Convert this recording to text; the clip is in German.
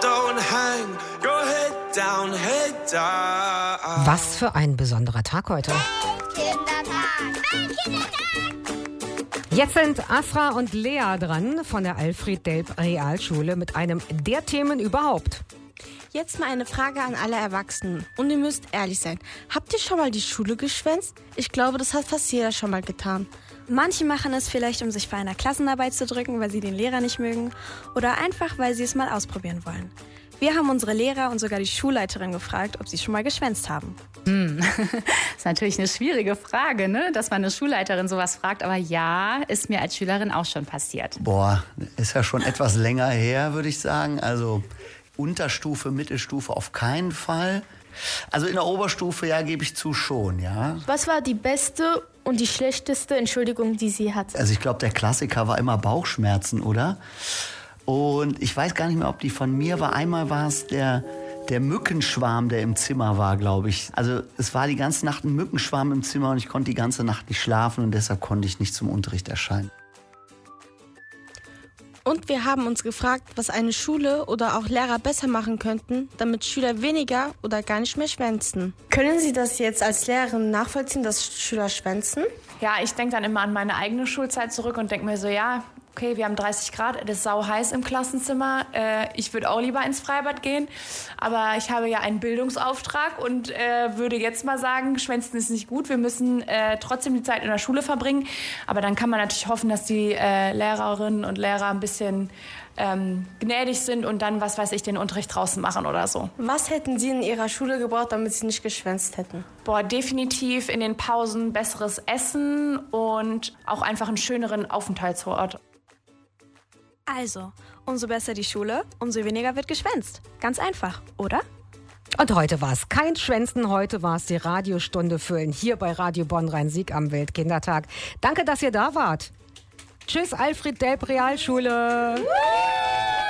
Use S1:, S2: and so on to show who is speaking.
S1: don't hang your head down, head down.
S2: Was für ein besonderer Tag heute. Jetzt sind Afra und Lea dran von der Alfred-Delp Realschule mit einem der Themen überhaupt.
S3: Jetzt mal eine Frage an alle Erwachsenen. Und ihr müsst ehrlich sein. Habt ihr schon mal die Schule geschwänzt? Ich glaube, das hat fast jeder schon mal getan.
S4: Manche machen es vielleicht, um sich vor einer Klassenarbeit zu drücken, weil sie den Lehrer nicht mögen. Oder einfach, weil sie es mal ausprobieren wollen. Wir haben unsere Lehrer und sogar die Schulleiterin gefragt, ob sie schon mal geschwänzt haben.
S5: Das ist natürlich eine schwierige Frage, ne? Dass man eine Schulleiterin sowas fragt. Aber ja, ist mir als Schülerin auch schon passiert.
S6: Boah, ist ja schon etwas länger her, würde ich sagen. Also Unterstufe, Mittelstufe auf keinen Fall. Also in der Oberstufe, ja, gebe ich zu, schon, ja.
S7: Was war die beste und die schlechteste Entschuldigung, die sie hat?
S6: Also ich glaube, der Klassiker war immer Bauchschmerzen, oder? Und ich weiß gar nicht mehr, ob die von mir war. Einmal war es der Mückenschwarm, der im Zimmer war, glaube ich. Also es war die ganze Nacht ein Mückenschwarm im Zimmer und ich konnte die ganze Nacht nicht schlafen und deshalb konnte ich nicht zum Unterricht erscheinen.
S3: Und wir haben uns gefragt, was eine Schule oder auch Lehrer besser machen könnten, damit Schüler weniger oder gar nicht mehr schwänzen. Können Sie das jetzt als Lehrerin nachvollziehen, dass Schüler schwänzen?
S8: Ja, ich denke dann immer an meine eigene Schulzeit zurück und denke mir so, ja, okay, wir haben 30 Grad, es ist sau heiß im Klassenzimmer. Ich würde auch lieber ins Freibad gehen. Aber ich habe ja einen Bildungsauftrag und würde jetzt mal sagen, Schwänzen ist nicht gut. Wir müssen trotzdem die Zeit in der Schule verbringen. Aber dann kann man natürlich hoffen, dass die Lehrerinnen und Lehrer ein bisschen gnädig sind und dann, was weiß ich, den Unterricht draußen machen oder so.
S3: Was hätten Sie in Ihrer Schule gebraucht, damit Sie nicht geschwänzt hätten?
S8: Boah, definitiv in den Pausen besseres Essen und auch einfach einen schöneren Aufenthaltsort.
S4: Also, umso besser die Schule, umso weniger wird geschwänzt. Ganz einfach, oder?
S2: Und heute war es kein Schwänzen, heute war es die Radiostunde füllen hier bei Radio Bonn Rhein-Sieg am Weltkindertag. Danke, dass ihr da wart. Tschüss, Alfred-Delp Realschule.